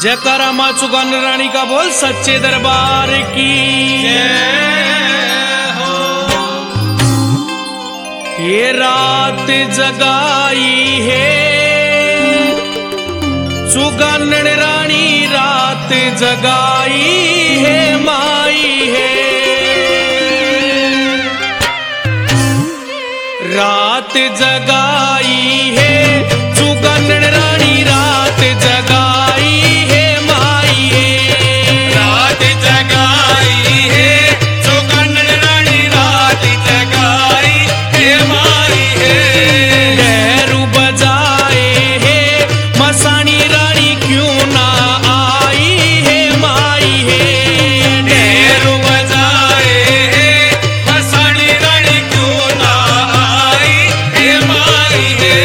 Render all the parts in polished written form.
जयकारा माँ चुगान रानी का बोल सच्चे दरबार की जय हो। ये रात जगाई है चुगान रानी, रात जगाई है माई है। रात जगाई है चुगान रानी, रात जगाई है माई है। रात जगाई है चुगान रानी, रात जगाई है माई है। डहरू बजाए है मसानी रानी, क्यों ना आई है माई है। डहरू बजाए है मसानी रानी, क्यों ना आई है माई है।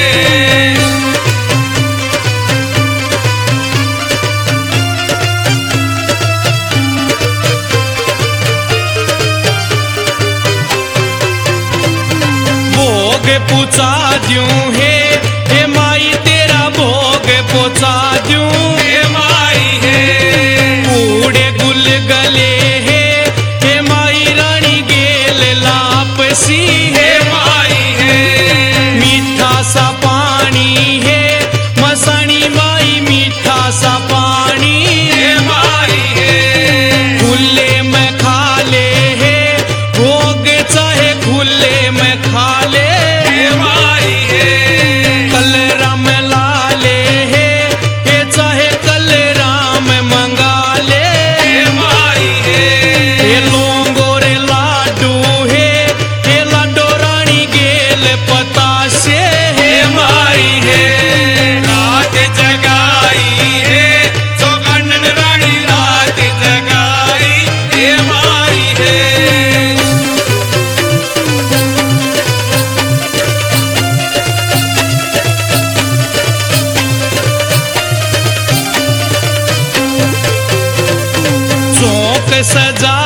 भोग पूछा दूं है हे माई, तेरा भोग पहुंचा दूं हे माई है। कूड़े गुल गले है हे माई रानी, गेल लापसी है हे माई है। मीठा सा पानी है मसानी माई, मीठा सा पानी हे माई है। खुले में खा ले है भोग, चाहे खुले में खा ले। हे माई है। कल राम लाले है ये चाहे कल राम मंगा ले। हे माई है। ये लोंगोरे लाडू है ये लाडो रानी, गेल पताशे है माई है। रात जगाई है चुगान रानी, रात जगाई है माई है। चौक सजा